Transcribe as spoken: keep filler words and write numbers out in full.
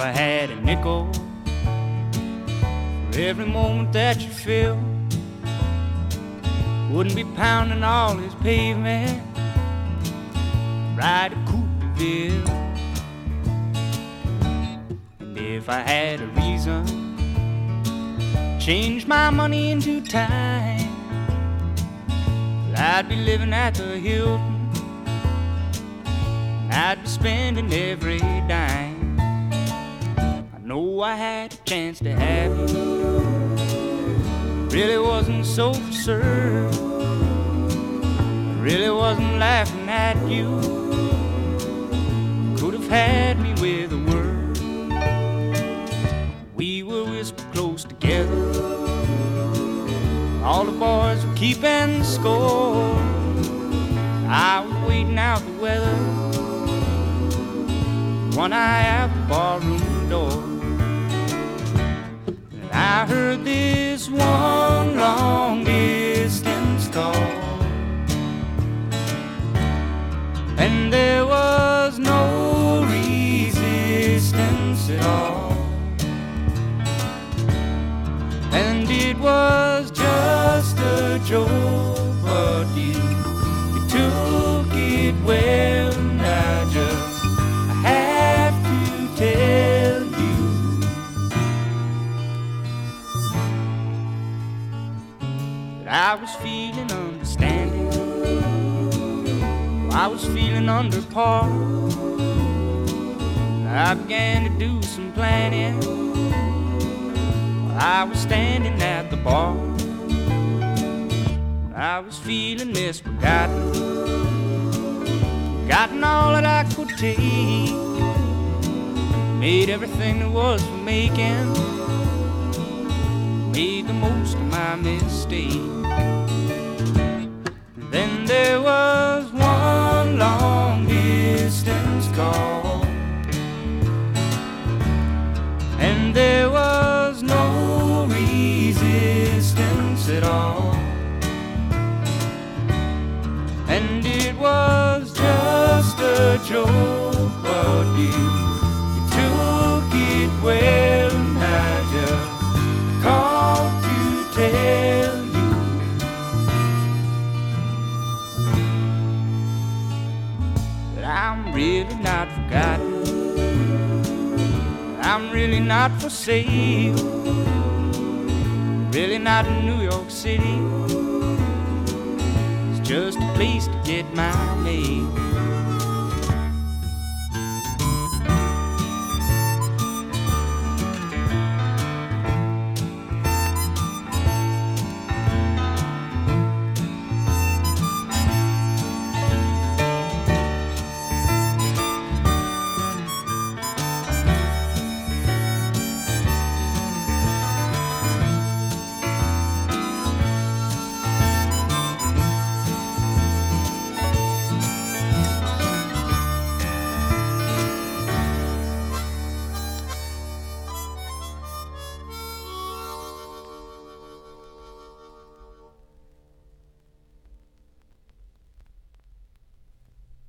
I had a nickel for every moment that you feel, wouldn't be pounding all this pavement right to Coopville. And if I had a reason, change my money into time, well, I'd be living at the Hilton, I'd be spending every dime. I know I had a chance to have you, really wasn't so absurd, I really wasn't laughing at you, could have had me with a word. We were whispered close together, all the boys were keeping score, I was waiting out the weather, one eye out the barroom door. And I heard this one long distance call, and there was no resistance at all, and it was just a joke, but you, you took it well, and I just tell you that I was feeling understanding, I was feeling under par. I began to do some planning while I was standing at the bar. I was feeling misforgotten, gotten all that I could take, made everything there was for making, made the most of my mistake. Then there was one long distance call, and there was no resistance at all, and it was just a joke, but you well, and I just called to tell you that I'm really not forgotten, I'm really not for sale, really not in New York City, it's just a place to get my mail.